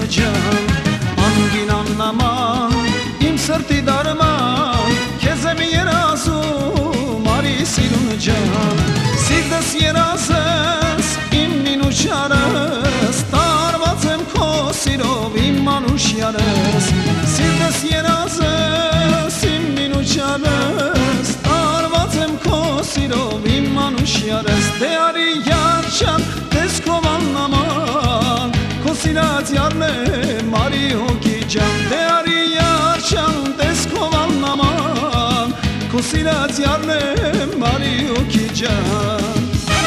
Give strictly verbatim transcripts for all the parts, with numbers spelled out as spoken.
ջան, անգին աննաման, իմ սրտի դարման, քեզ եմ երազում, արի սիրուն ջան, սիրտս երազես, իմ մինուշարս, տարված եմ քո սիրով, իմ մանուշյարս, սիրտս երազես, իմ մինուշարս, տարված եմ քո սիրով, իմ մանուշյարս, դե արի յար ջան, տես քո աննաման, քո սիրած յարն եմ, արի հոգի ջան, դե արի յար ջան, տես քո աննաման, քո սիրած յարն եմ, արի հոգի ջան։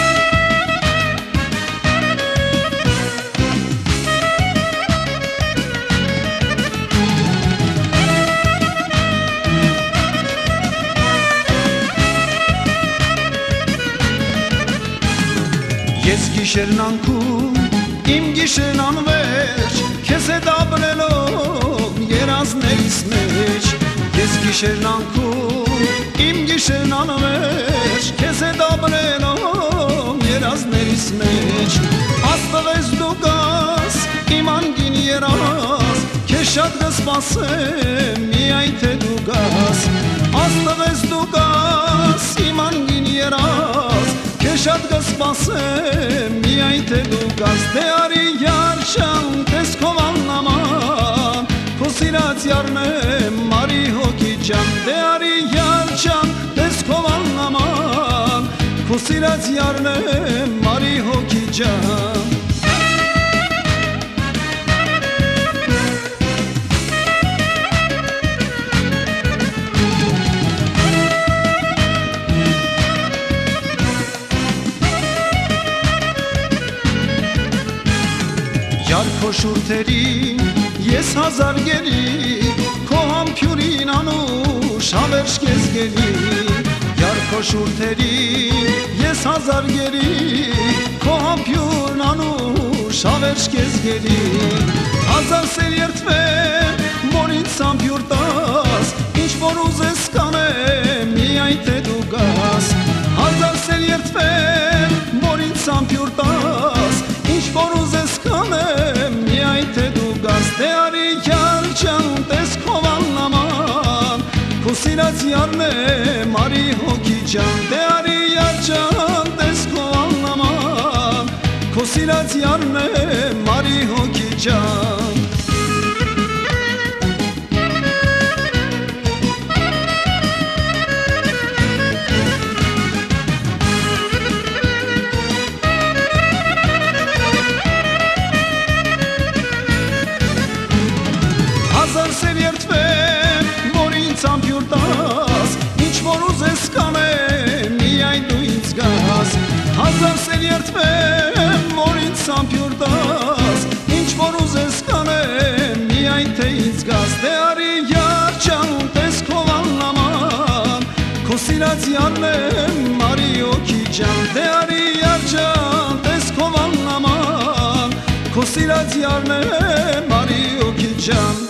Ես գիշերն անքում, իմ գիշերն անվերջ, քեզ հետ ապրելով երազներիս մեջ, ես գիշերն անքում, իմ գիշերն անվերջ, քեզ հետ ապրելով երազներիս մեջ, աստղես դու գաս, իմ անգին երազ, քեզ շատ կսպասեմ, միայն թե դու գաս, աստղես դու գաս, իմ անգին երազ, քեզ շատ կսպասեմ, միայն թե դու գաս, դե արի յար ջան, տես քո աննաման, քո սիրած յարն եմ, արի հոգի ջան, դե արի յար ջան, տես քո աննաման, քո սիրած յարն եմ, արի հոգի ջան։ Յար քո շուրթերին ես հազար գերի, քո համբյուրին անուշ հավերժ կեզ գելի, յար քո շուրթերին ես հազար գերի, քո համբյուրն անուշ հավերժ կեզ գելի, հազար սեր երդվեմ, որ ինձ համբյուր տաս, ինչ որ ուզես կանեմ, միայն թե դու գաս, հազար սեր երդվեմ, որ ինձ համբյուր տաս, ինչ որ ուզես կանեմ, միայն թե դու գաս, դե արի յար ջան, տես քո աննաման, քո սիրած յարն եմ, արի հոգի ջան, դե արի յար ջան, տես քո աննաման, քո սիրած յարն եմ, արի հոգի ջան։ Հազար սեր երդվեմ, որ ինձ համբյուր տաս, ինչ որ ուզես կանեմ, միայն դու ինձ գաս, հազար սեր երդվեմ, որ ինձ համբյուր տաս, ինչ որ ուզես կանեմ, միայն թե ինձ գաս, դե արի յար ջան, տես քո աննաման, քո սիրած յարն եմ, արի հոգի ջան, դե արի յար ջան, տես քո աննաման, քո սիրած յարն եմ, արի հոգի ջան։